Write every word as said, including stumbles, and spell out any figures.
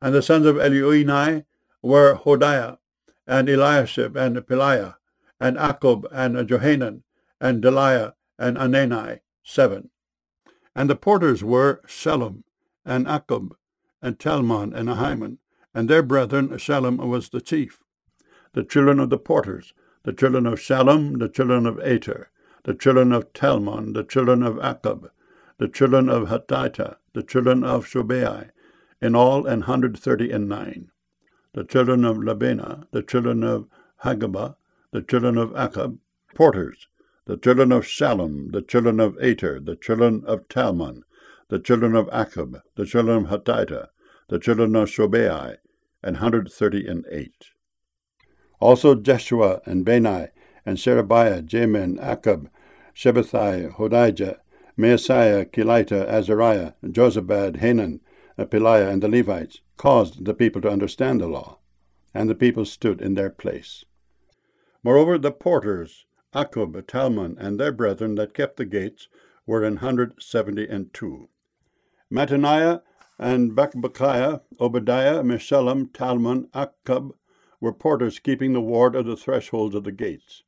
And the sons of Elioenai were Hodiah, and Eliashib, and Peliah, and Akub, and Johanan, and Deliah, and Anani, seven. And the porters were Shallum, and Akub, and Talmon, and Ahiman, and their brethren. Shallum was the chief. The children of the porters, the children of Shallum, the children of Ater, the children of Talmon, the children of Akub, the children of Hatita, the children of Shobai, in all an hundred thirty and nine. The children of Labana, the children of Hagabah, the children of Akub, porters, the children of Shallum, the children of Ater, the children of Talmon, the children of Akub, the children of Hatita, the children of Shobai, an hundred thirty and eight. Also Jeshua, and Bani, and Sherebiah, Jamin, Akub, Shebbethai, Hodijah, Maaseiah, Kelita, Azariah, Jozabad, Hanan, Peliah, and the Levites, caused the people to understand the law, and the people stood in their place. Moreover, the porters, Akub, Talmon, and their brethren that kept the gates, were an hundred seventy and two. Mattaniah and Bakbakiah, Obadiah, Meshullam, Talmon, Akub, were porters keeping the ward of the thresholds of the gates.